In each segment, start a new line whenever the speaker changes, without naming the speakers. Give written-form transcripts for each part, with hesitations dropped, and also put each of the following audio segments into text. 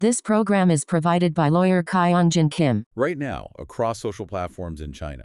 This program is provided by lawyer Kyung-Jin Kim.
Right now, across social platforms in China,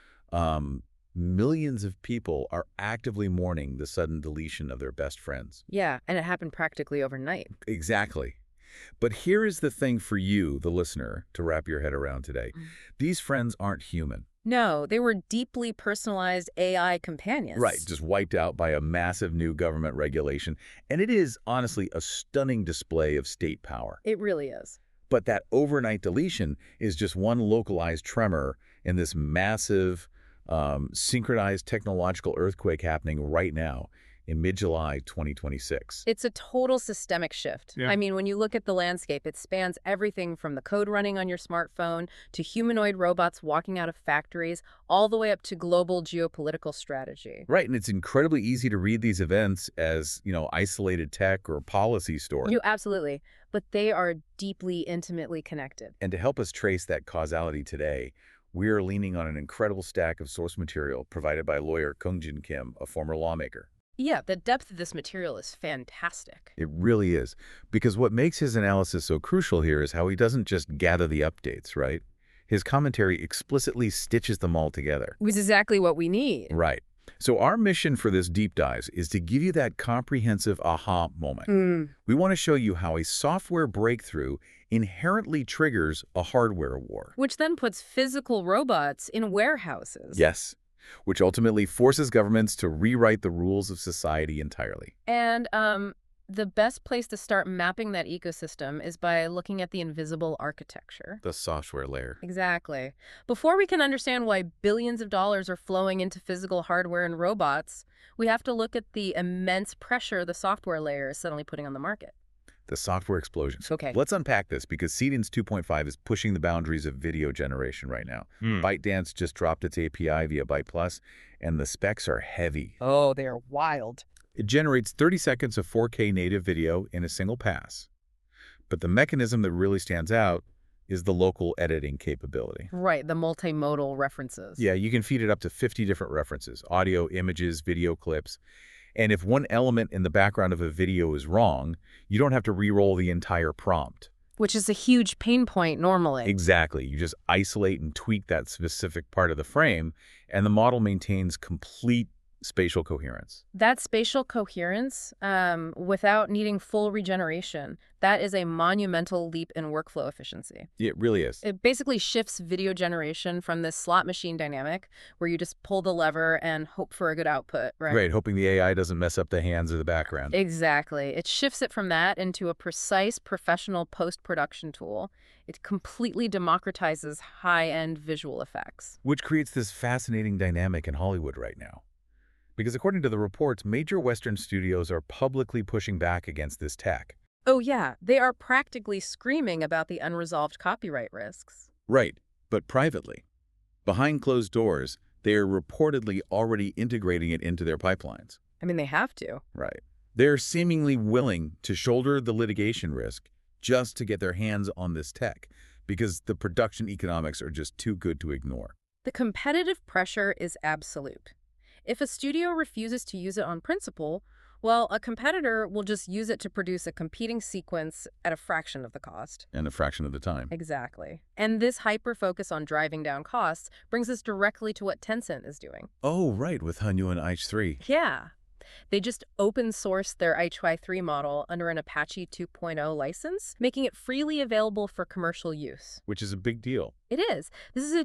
millions of people are actively mourning the sudden deletion of their best friends.
Yeah, and it happened practically overnight.
Exactly. But here is the thing for you, the listener, to wrap your head around today. These friends aren't human.
No, they were deeply personalized AI companions.
Right, just wiped out by a massive new government regulation. And it is, honestly, a stunning display of state power.
It really is.
But that overnight deletion is just one localized tremor in this massive, synchronized technological earthquake happening right now in mid-July 2026.
It's a total systemic shift.
Yeah.
I mean, when you look at the landscape, it spans everything from the code running on your smartphone to humanoid robots walking out of factories, all the way up to global geopolitical strategy.
Right, and it's incredibly easy to read these events as, isolated tech or policy stories.
Absolutely. But they are deeply, intimately connected.
And to help us trace that causality today, we are leaning on an incredible stack of source material provided by lawyer Kyung-Jin Kim, a former lawmaker.
Yeah, the depth of this material is fantastic.
It really is. Because what makes his analysis so crucial here is how he doesn't just gather the updates, right? His commentary explicitly stitches them all together.
Which is exactly what we need.
Right. So our mission for this deep dive is to give you that comprehensive aha moment. We want to show you how a software breakthrough inherently triggers a hardware war.
Which then puts physical robots in warehouses.
Yes. Which ultimately forces governments to rewrite the rules of society entirely.
And the best place to start mapping that ecosystem is by looking at the invisible architecture.
The software layer.
Exactly. Before we can understand why billions of dollars are flowing into physical hardware and robots, we have to look at the immense pressure the software layer is suddenly putting on the market.
The software explosion.
Okay.
Let's unpack this because Seedance 2.5 is pushing the boundaries of video generation right now. ByteDance just dropped its API via BytePlus, and the specs are heavy.
Oh, they are wild.
It generates 30 seconds of 4K native video in a single pass. But the mechanism that really stands out is the local editing capability.
Right, the multimodal references.
Yeah, you can feed it up to 50 different references, audio, images, video clips. And if one element in the background of a video is wrong, you don't have to re-roll the entire prompt.
Which is a huge pain point normally.
Exactly. You just isolate and tweak that specific part of the frame, and the model maintains complete spatial coherence.
That spatial coherence, without needing full regeneration, that is a monumental leap in workflow efficiency.
It really is.
It basically shifts video generation from this slot machine dynamic where you just pull the lever and hope for a good output, right?
Right, hoping the AI doesn't mess up the hands or the background.
Exactly. It shifts it from that into a precise professional post-production tool. It completely democratizes high-end visual effects.
Which creates this fascinating dynamic in Hollywood right now. Because according to the reports, major Western studios are publicly pushing back against this tech.
Oh yeah, they are practically screaming about the unresolved copyright risks.
Right, but privately. Behind closed doors, they are reportedly already integrating it into their pipelines.
I mean, they have to.
Right. They're seemingly willing to shoulder the litigation risk just to get their hands on this tech, because the production economics are just too good to ignore.
The competitive pressure is absolute. If a studio refuses to use it on principle, well, a competitor will just use it to produce a competing sequence at a fraction of the cost.
And a fraction of the time.
Exactly. And this hyper-focus on driving down costs brings us directly to what Tencent is doing.
Oh, right, with Hanyu and H3.
Yeah. They just open-sourced their H3 model under an Apache 2.0 license, making it freely available for commercial use.
Which is a big deal.
It is. This is a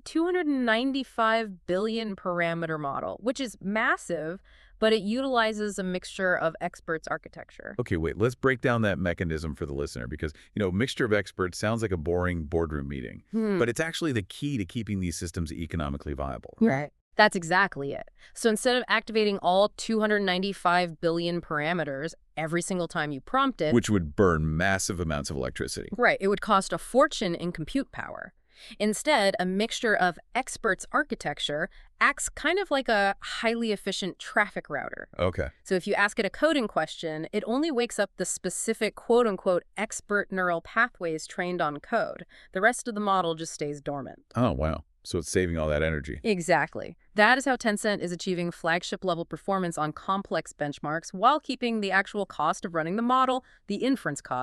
295 billion parameter model, which is massive, but it utilizes a mixture of experts architecture.
Okay, wait, let's break down that mechanism for the listener because, mixture of experts sounds like a boring boardroom meeting, but it's actually the key to keeping these systems economically viable.
Right. That's exactly it. So instead of activating all 295 billion parameters every single time you prompt it,
Which would burn massive amounts of electricity.
right, it would cost a fortune in compute power. Instead, a mixture of experts architecture acts kind of like a highly efficient traffic router.
Okay.
So if you ask it a coding question, it only wakes up the specific quote-unquote expert neural pathways trained on code. The rest of the model just stays dormant.
Oh, wow. So it's saving all that energy.
Exactly. That is how Tencent is achieving flagship-level performance on complex benchmarks while keeping the actual cost of running the model, the inference cost,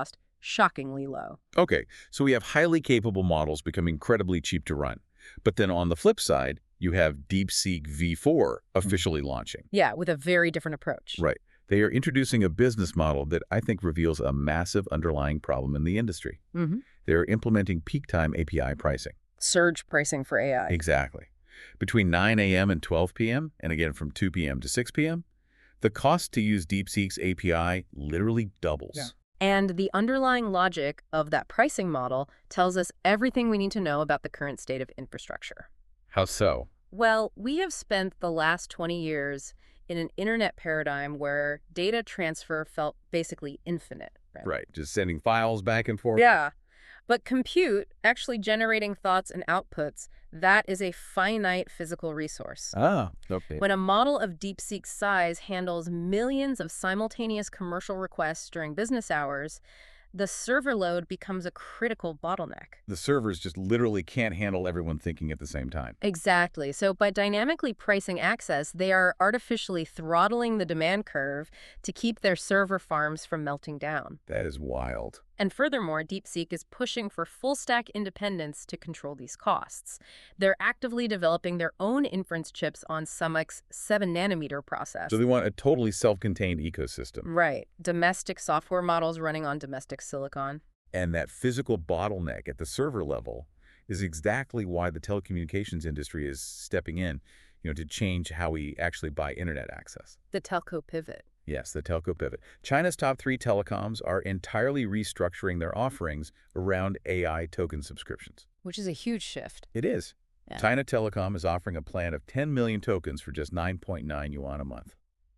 shockingly low.
Okay, so we have highly capable models become incredibly cheap to run. But then on the flip side, you have DeepSeek V4 officially launching.
Yeah, with a very different approach.
Right. They are introducing a business model that I think reveals a massive underlying problem in the industry.
Mm-hmm.
They're implementing peak time API pricing.
Surge pricing for AI.
Exactly. Between 9 a.m. and 12 p.m., and again from 2 p.m. to 6 p.m., the cost to use DeepSeek's API literally doubles.
Yeah. And the underlying logic of that pricing model tells us everything we need to know about the current state of infrastructure.
How so?
Well, we have spent the last 20 years in an internet paradigm where data transfer felt basically infinite.
Right, just sending files back and forth.
Yeah. But compute, actually generating thoughts and outputs, that is a finite physical resource.
Ah, okay.
When a model of DeepSeek's size handles millions of simultaneous commercial requests during business hours, the server load becomes a critical bottleneck.
The servers just literally can't handle everyone thinking at the same time.
Exactly. So by dynamically pricing access, they are artificially throttling the demand curve to keep their server farms from melting down.
That is wild.
And furthermore, DeepSeek is pushing for full-stack independence to control these costs. They're actively developing their own inference chips on Summick's 7-nanometer process.
So they want a totally self-contained ecosystem.
Right. Domestic software models running on domestic silicon.
And that physical bottleneck at the server level is exactly why the telecommunications industry is stepping in, to change how we actually buy internet access.
The telco pivot.
Yes, the telco pivot. China's top 3 telecoms are entirely restructuring their offerings around AI token subscriptions.
Which is a huge shift.
It is.
Yeah.
China Telecom is offering a plan of 10 million tokens for just 9.9 yuan a month.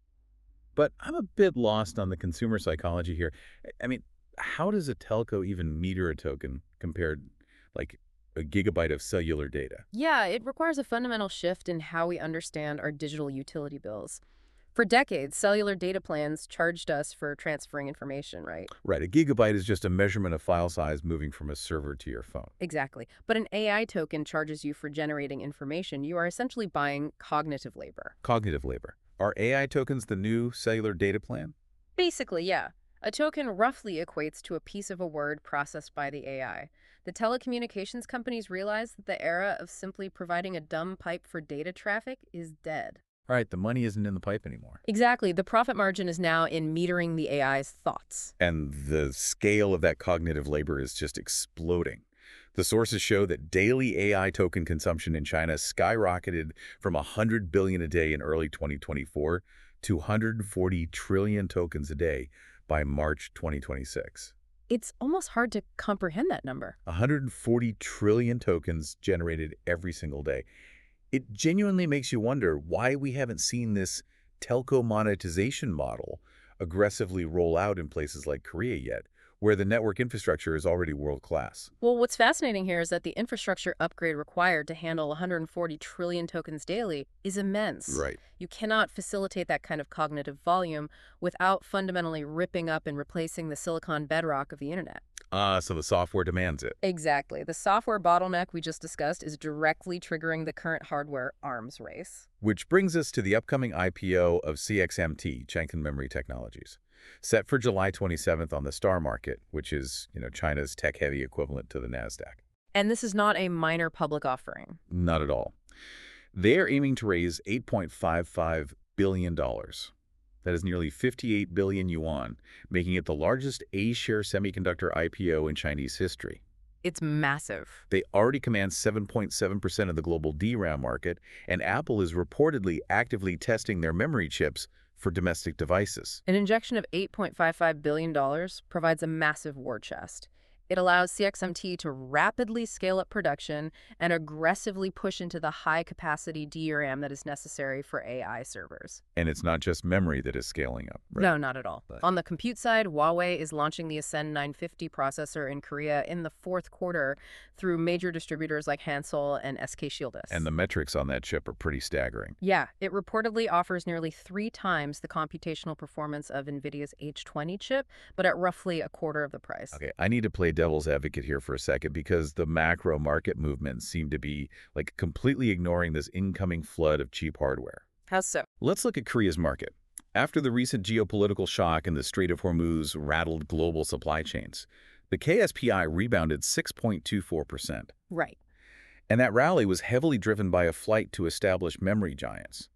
But I'm a bit lost on the consumer psychology here. I mean, how does a telco even meter a token compared, like, a gigabyte of cellular data?
Yeah, it requires a fundamental shift in how we understand our digital utility bills. For decades, cellular data plans charged us for transferring information, right?
Right. A gigabyte is just a measurement of file size moving from a server to your phone.
Exactly. But an AI token charges you for generating information. You are essentially buying cognitive labor.
Cognitive labor. Are AI tokens the new cellular data plan?
Basically, yeah. A token roughly equates to a piece of a word processed by the AI. The telecommunications companies realize that the era of simply providing a dumb pipe for data traffic is dead.
Right, the money isn't in the pipe anymore.
Exactly. The profit margin is now in metering the AI's thoughts.
And the scale of that cognitive labor is just exploding. The sources show that daily AI token consumption in China skyrocketed from 100 billion a day in early 2024 to 140 trillion tokens a day by March 2026.
It's almost hard to comprehend that number.
140 trillion tokens generated every single day. It genuinely makes you wonder why we haven't seen this telco monetization model aggressively roll out in places like Korea yet, where the network infrastructure is already world-class.
Well, what's fascinating here is that the infrastructure upgrade required to handle 140 trillion tokens daily is immense.
Right.
You cannot facilitate that kind of cognitive volume without fundamentally ripping up and replacing the silicon bedrock of the internet.
So the software demands it.
Exactly. The software bottleneck we just discussed is directly triggering the current hardware arms race.
Which brings us to the upcoming IPO of CXMT, Chang'an Memory Technologies, set for July 27th on the STAR Market, which is, China's tech-heavy equivalent to the NASDAQ.
And this is not a minor public offering.
Not at all. They are aiming to raise $8.55 billion. That is nearly 58 billion yuan, making it the largest A-share semiconductor IPO in Chinese history.
It's massive.
They already command 7.7% of the global DRAM market, and Apple is reportedly actively testing their memory chips for domestic devices.
An injection of $8.55 billion provides a massive war chest. It allows CXMT to rapidly scale up production and aggressively push into the high-capacity DRAM that is necessary for AI servers.
And it's not just memory that is scaling up, right?
No, not at all. On the compute side, Huawei is launching the Ascend 950 processor in Korea in the fourth quarter through major distributors like Hansol and SK Shieldus.
And the metrics on that chip are pretty staggering.
Yeah, it reportedly offers nearly 3 times the computational performance of NVIDIA's H20 chip, but at roughly a quarter of the price.
Okay, I need to play devil's advocate here for a second because the macro market movements seem to be completely ignoring this incoming flood of cheap hardware.
How so?
Let's look at Korea's market. After the recent geopolitical shock in the Strait of Hormuz rattled global supply chains, The KSPI rebounded 6.24%.
Right.
And that rally was heavily driven by a flight to established memory giants.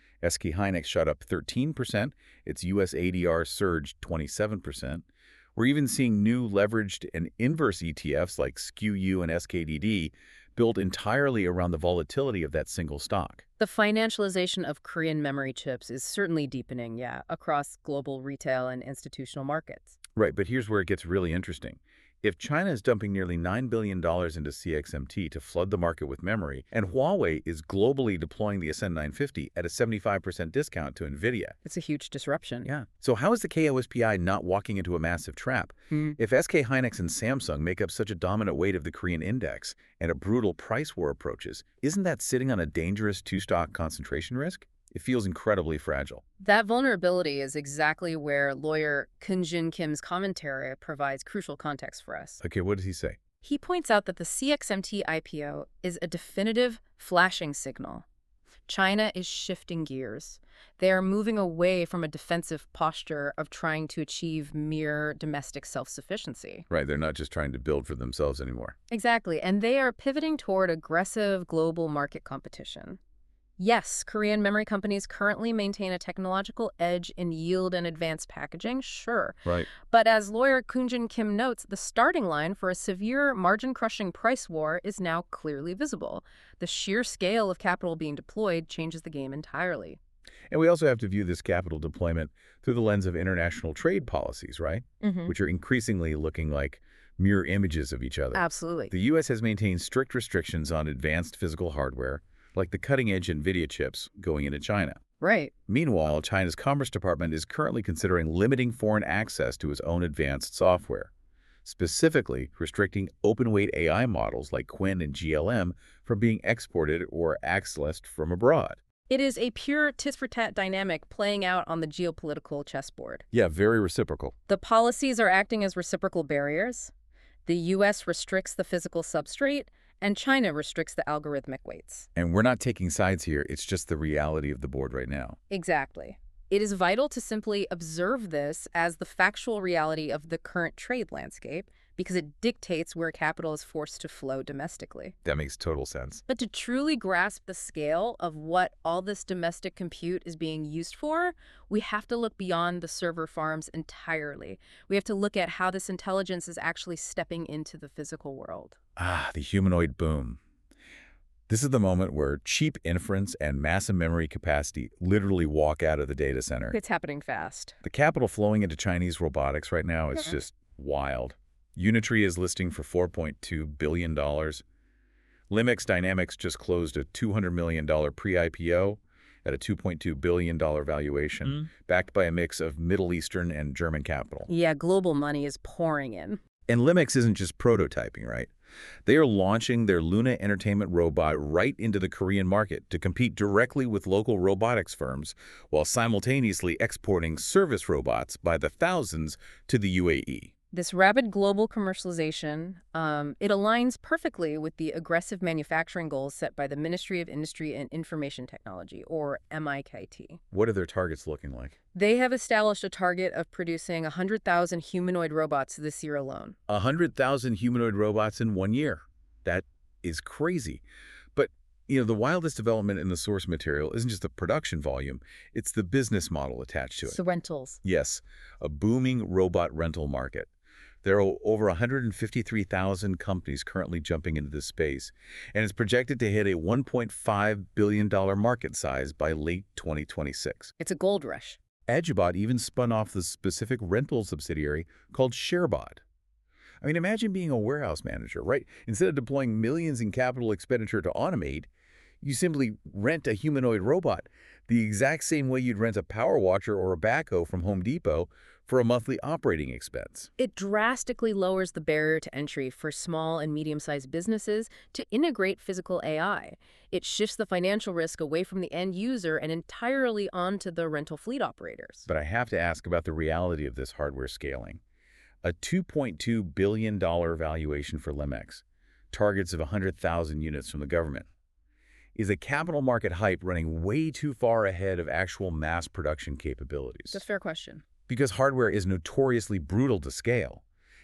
SK Hynix shot up 13%, its US ADR surged 27%. We're even seeing new leveraged and inverse ETFs like SKU and SKDD built entirely around the volatility of that single stock.
The financialization of Korean memory chips is certainly deepening, across global retail and institutional markets.
Right, but here's where it gets really interesting. If China is dumping nearly $9 billion into CXMT to flood the market with memory, and Huawei is globally deploying the SN950 at a 75% discount to NVIDIA.
It's a huge disruption.
Yeah. So how is the KOSPI not walking into a massive trap? If SK Hynix and Samsung make up such a dominant weight of the Korean index and a brutal price war approaches, isn't that sitting on a dangerous two-stock concentration risk? It feels incredibly fragile.
That vulnerability is exactly where lawyer Kun-jin Kim's commentary provides crucial context for us.
Okay, what does he say?
He points out that the CXMT IPO is a definitive flashing signal. China is shifting gears. They are moving away from a defensive posture of trying to achieve mere domestic self-sufficiency.
Right, they're not just trying to build for themselves anymore.
Exactly, and they are pivoting toward aggressive global market competition. Yes, Korean memory companies currently maintain a technological edge in yield and advanced packaging, sure.
Right.
But as lawyer Kun-jin Kim notes, the starting line for a severe margin-crushing price war is now clearly visible. The sheer scale of capital being deployed changes the game entirely.
And we also have to view this capital deployment through the lens of international trade policies, right? Which are increasingly looking like mirror images of each other.
Absolutely.
The U.S. has maintained strict restrictions on advanced physical hardware, like the cutting-edge NVIDIA chips going into China.
Right.
Meanwhile, China's Commerce Department is currently considering limiting foreign access to its own advanced software, specifically restricting open-weight AI models like Qwen and GLM from being exported or accessed from abroad.
It is a pure tit-for-tat dynamic playing out on the geopolitical chessboard.
Yeah, very reciprocal.
The policies are acting as reciprocal barriers. The U.S. restricts the physical substrate, and China restricts the algorithmic weights.
And we're not taking sides here. It's just the reality of the board right now.
Exactly. It is vital to simply observe this as the factual reality of the current trade landscape because it dictates where capital is forced to flow domestically.
That makes total sense.
But to truly grasp the scale of what all this domestic compute is being used for, we have to look beyond the server farms entirely. We have to look at how this intelligence is actually stepping into the physical world.
The humanoid boom. This is the moment where cheap inference and massive memory capacity literally walk out of the data center.
It's happening fast.
The capital flowing into Chinese robotics right now is just wild. Unitree is listing for $4.2 billion. Limx Dynamics just closed a $200 million pre-IPO at a $2.2 billion valuation, backed by a mix of Middle Eastern and German capital.
Yeah, global money is pouring in.
And Limx isn't just prototyping, right? They are launching their Luna entertainment robot right into the Korean market to compete directly with local robotics firms while simultaneously exporting service robots by the thousands to the UAE.
This rapid global commercialization, it aligns perfectly with the aggressive manufacturing goals set by the Ministry of Industry and Information Technology, or MIKT.
What are their targets looking like?
They have established a target of producing 100,000 humanoid robots this year alone.
100,000 humanoid robots in 1 year. That is crazy. But, the wildest development in the source material isn't just the production volume, it's the business model attached to it.
So rentals.
Yes, a booming robot rental market. There are over 153,000 companies currently jumping into this space, and it's projected to hit a $1.5 billion market size by late 2026.
It's a gold rush.
Agibot even spun off the specific rental subsidiary called ShareBot. I mean, imagine being a warehouse manager, right? Instead of deploying millions in capital expenditure to automate, you simply rent a humanoid robot, the exact same way you'd rent a power washer or a backhoe from Home Depot for a monthly operating expense.
It drastically lowers the barrier to entry for small and medium-sized businesses to integrate physical AI. It shifts the financial risk away from the end user and entirely onto the rental fleet operators.
But I have to ask about the reality of this hardware scaling. A $2.2 billion valuation for Limx, targets of 100,000 units from the government. Is a capital market hype running way too far ahead of actual mass production capabilities?
It's a fair question.
Because hardware is notoriously brutal to scale,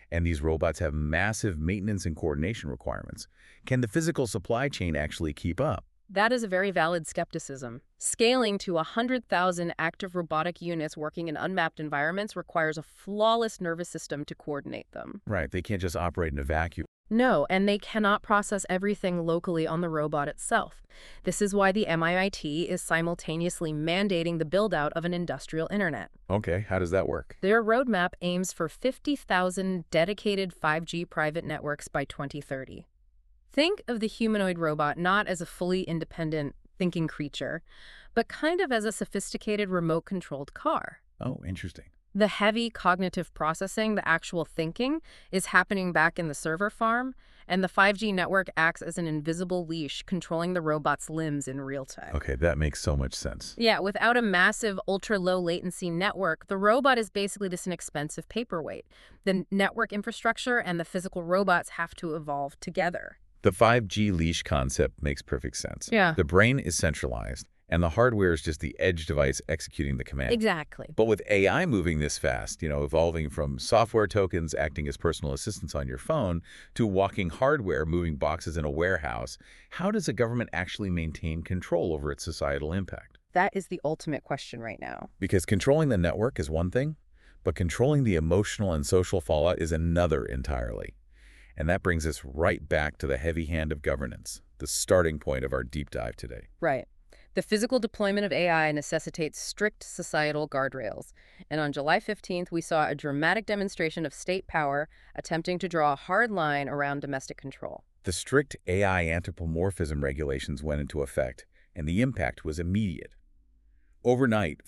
And these robots have massive maintenance and coordination requirements. Can the physical supply chain actually keep up?
That is a very valid skepticism. Scaling to 100,000 active robotic units working in unmapped environments requires a flawless nervous system to coordinate them.
Right, they can't just operate in a vacuum.
No, and they cannot process everything locally on the robot itself. This is why the MIT is simultaneously mandating the build-out of an industrial internet.
Okay, how does that work?
Their roadmap aims for 50,000 dedicated 5G private networks by 2030. Think of the humanoid robot not as a fully independent, thinking creature, but kind of as a sophisticated remote-controlled car.
Oh, interesting.
The heavy cognitive processing, the actual thinking, is happening back in the server farm, and the 5G network acts as an invisible leash controlling the robot's limbs in real time.
Okay, that makes so much sense.
Yeah, without a massive, ultra-low latency network, the robot is basically just an expensive paperweight. The network infrastructure and the physical robots have to evolve together.
The 5G leash concept makes perfect sense.
Yeah.
The brain is centralized, and the hardware is just the edge device executing the command.
Exactly.
But with AI moving this fast, evolving from software tokens acting as personal assistants on your phone to walking hardware moving boxes in a warehouse, how does a government actually maintain control over its societal impact?
That is the ultimate question right now.
Because controlling the network is one thing, but controlling the emotional and social fallout is another entirely. And that brings us right back to the heavy hand of governance, the starting point of our deep dive today.
Right. The physical deployment of AI necessitates strict societal guardrails. And on July 15th, we saw a dramatic demonstration of state power attempting to draw a hard line around domestic control.
The strict AI anthropomorphism regulations went into effect, and the impact was immediate. Overnight,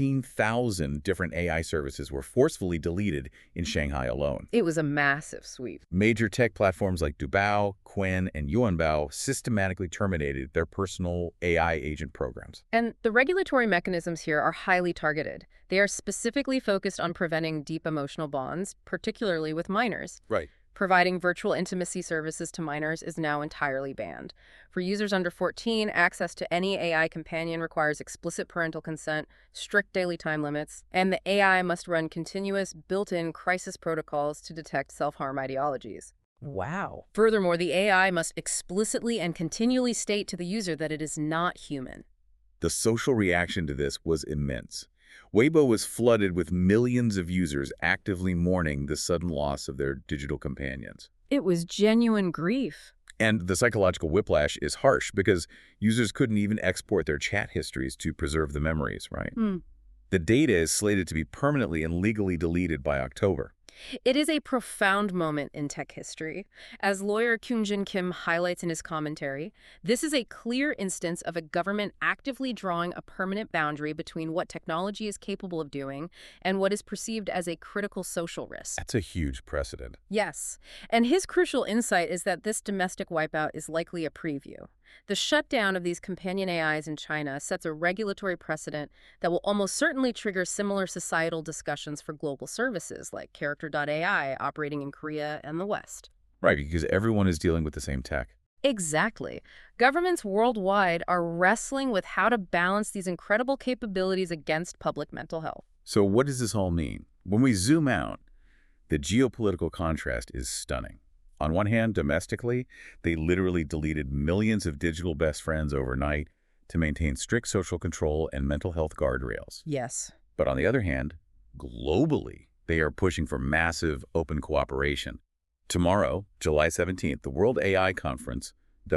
14,000 different AI services were forcefully deleted in Shanghai alone.
It was a massive sweep.
Major tech platforms like Dubao, Qwen, and Yuanbao systematically terminated their personal AI agent programs.
And the regulatory mechanisms here are highly targeted. They are specifically focused on preventing deep emotional bonds, particularly with minors.
Right.
Providing virtual intimacy services to minors is now entirely banned. For users under 14, access to any AI companion requires explicit parental consent, strict daily time limits, and the AI must run continuous, built-in crisis protocols to detect self-harm ideologies.
Wow.
Furthermore, the AI must explicitly and continually state to the user that it is not human.
The social reaction to this was immense. Weibo was flooded with millions of users actively mourning the sudden loss of their digital companions.
It was genuine grief.
And the psychological whiplash is harsh because users couldn't even export their chat histories to preserve the memories, right? The data is slated to be permanently and legally deleted by October.
It is a profound moment in tech history. As lawyer Kyung-Jin Kim highlights in his commentary, this is a clear instance of a government actively drawing a permanent boundary between what technology is capable of doing and what is perceived as a critical social risk.
That's a huge precedent.
Yes, and his crucial insight is that this domestic wipeout is likely a preview. The shutdown of these companion AIs in China sets a regulatory precedent that will almost certainly trigger similar societal discussions for global services like Character.ai operating in Korea and the West.
Right, because everyone is dealing with the same tech.
Exactly. Governments worldwide are wrestling with how to balance these incredible capabilities against public mental health.
So what does this all mean? When we zoom out, the geopolitical contrast is stunning. On one hand, domestically, they literally deleted millions of digital best friends overnight to maintain strict social control and mental health guardrails.
Yes.
But on the other hand, globally, they are pushing for massive open cooperation. Tomorrow, July 17th, the World AI Conference,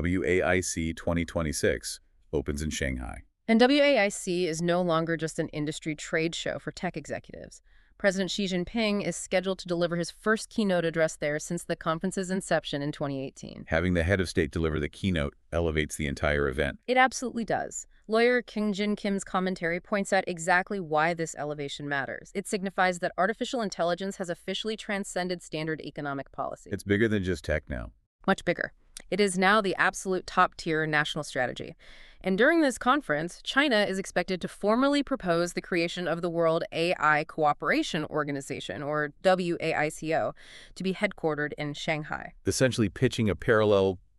WAIC 2026, opens in Shanghai.
And WAIC is no longer just an industry trade show for tech executives. President Xi Jinping is scheduled to deliver his first keynote address there since the conference's inception in 2018.
Having the head of state deliver the keynote elevates the entire event.
It absolutely does. Lawyer Kyung-Jin Kim's commentary points out exactly why this elevation matters. It signifies that artificial intelligence has officially transcended standard economic policy.
It's bigger than just tech now.
Much bigger. It is now the absolute top-tier national strategy. And during this conference, China is expected to formally propose the creation of the World AI Cooperation Organization, or WAICO, to be headquartered in Shanghai.
Essentially pitching a parallel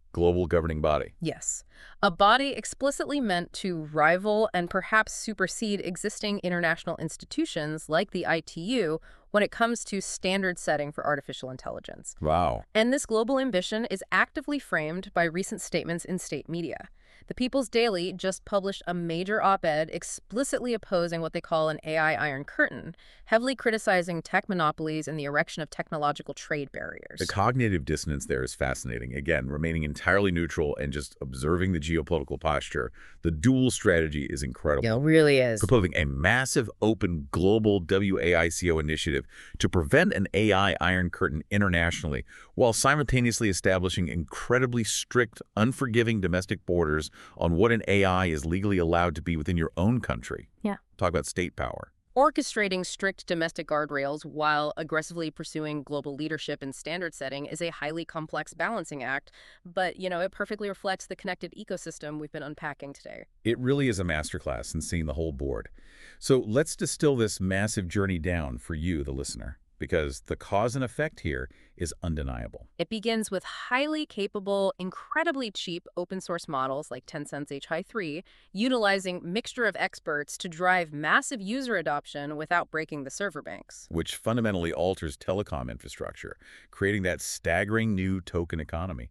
global governing body.
Yes, a body explicitly meant to rival and perhaps supersede existing international institutions like the ITU when it comes to standard setting for artificial intelligence.
Wow.
And this global ambition is actively framed by recent statements in state media. The People's Daily just published a major op-ed explicitly opposing what they call an AI Iron Curtain, heavily criticizing tech monopolies and the erection of technological trade barriers.
The cognitive dissonance there is fascinating. Again, remaining entirely neutral and just observing the geopolitical posture. The dual strategy is incredible.
Yeah, it really is.
Proposing a massive open global WAICO initiative to prevent an AI Iron Curtain internationally, while simultaneously establishing incredibly strict, unforgiving domestic borders on what an AI is legally allowed to be within your own country.
Yeah.
Talk about state power.
Orchestrating strict domestic guardrails while aggressively pursuing global leadership and standard setting is a highly complex balancing act, but, it perfectly reflects the connected ecosystem we've been unpacking today.
It really is a masterclass in seeing the whole board. So let's distill this massive journey down for you, the listener, because the cause and effect here is undeniable.
It begins with highly capable, incredibly cheap open source models like Tencent's Hi3, utilizing mixture of experts to drive massive user adoption without breaking the server banks.
Which fundamentally alters telecom infrastructure, creating that staggering new token economy.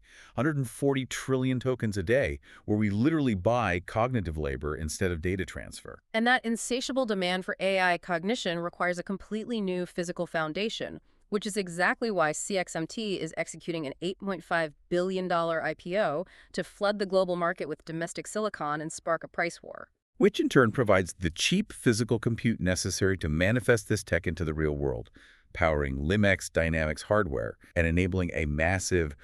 140 trillion tokens a day, where we literally buy cognitive labor instead of data transfer.
And that insatiable demand for AI cognition requires a completely new physical foundation, which is exactly why CXMT is executing an $8.5 billion IPO to flood the global market with domestic silicon and spark a price war.
Which in turn provides the cheap physical compute necessary to manifest this tech into the real world, powering Limex Dynamics hardware and enabling a massive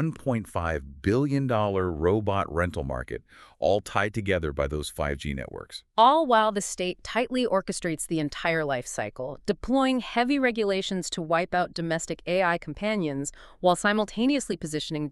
$1.5 billion robot rental market, all tied together by those 5G networks.
All while the state tightly orchestrates the entire life cycle, deploying heavy regulations to wipe out domestic AI companions while simultaneously positioning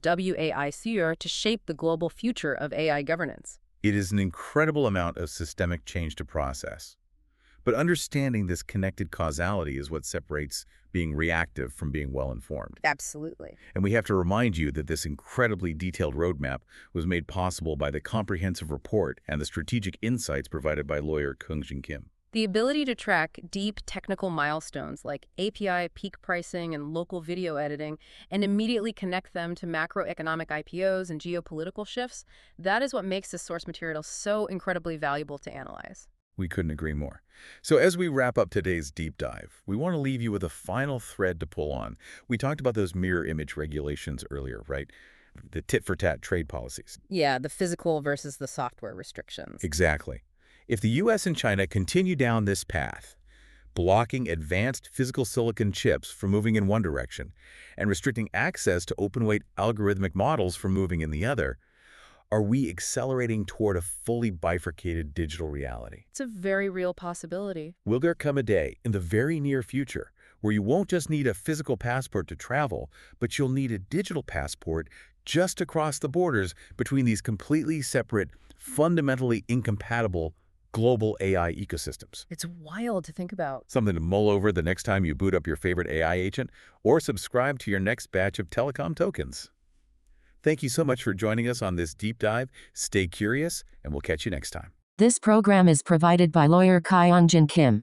WAICO to shape the global future of AI governance.
It is an incredible amount of systemic change to process. But understanding this connected causality is what separates being reactive from being well-informed.
Absolutely.
And we have to remind you that this incredibly detailed roadmap was made possible by the comprehensive report and the strategic insights provided by lawyer Kyung-Jin Kim.
The ability to track deep technical milestones like API peak pricing and local video editing and immediately connect them to macroeconomic IPOs and geopolitical shifts, that is what makes this source material so incredibly valuable to analyze.
We couldn't agree more. So as we wrap up today's deep dive, we want to leave you with a final thread to pull on. We talked about those mirror image regulations earlier, right? The tit-for-tat trade policies.
Yeah, the physical versus the software restrictions.
Exactly. If the U.S. and China continue down this path, blocking advanced physical silicon chips from moving in one direction and restricting access to open-weight algorithmic models from moving in the other, are we accelerating toward a fully bifurcated digital reality?
It's a very real possibility.
Will there come a day in the very near future where you won't just need a physical passport to travel, but you'll need a digital passport just across the borders between these completely separate, fundamentally incompatible global AI ecosystems?
It's wild to think about.
Something to mull over the next time you boot up your favorite AI agent or subscribe to your next batch of telecom tokens. Thank you so much for joining us on this deep dive. Stay curious, and we'll catch you next time.
This program is provided by lawyer Kyung-Jin Kim.